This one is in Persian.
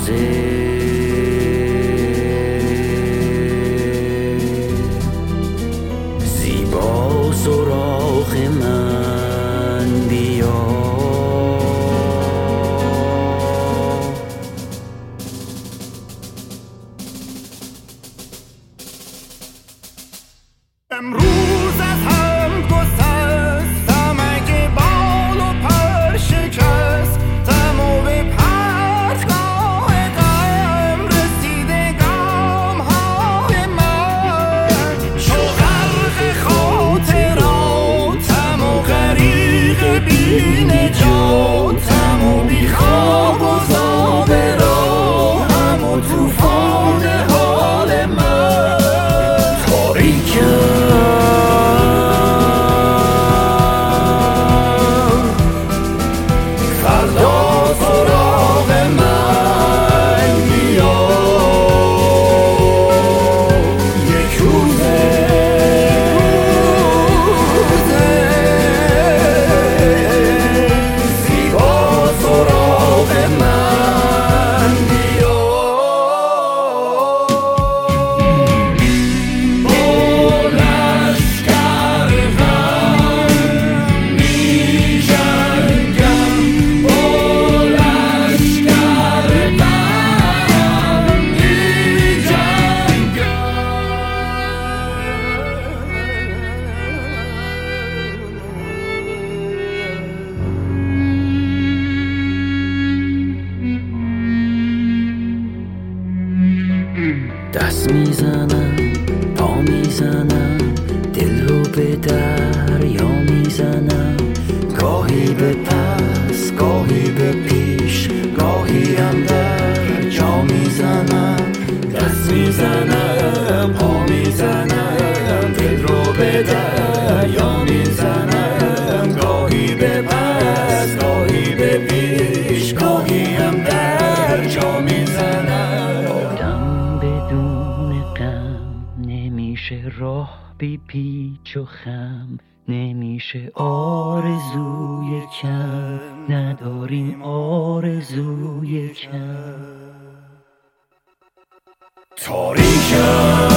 روزه زیبا سراغ من بیا. امروز از هم گسستم اگه بال و پر شکستم و به پرتگاه غم رسیده گام‌های من، چو غرق خاطراتم و غریق بی نجاتم و بی خواب و زاب راهم و طوفان حال من. فردا سراغ من بیا، یک روزه زیبا سراغ من بیا. دست میزنم، پا میزنم، دل رو به دریا میزنم، گاهی به پس، گاهی به پیش، گاهی هم در جا میزنم. دست میزنم، پا میزنم، دل رو به دریا میزنم، گاهی به پس، گاهی به پیش، گاهی هم در جا میزنم. نمیشه راه بی پیچ و خم، نمیشه آرزوی کم، نداریم آرزوی کم. تاریکم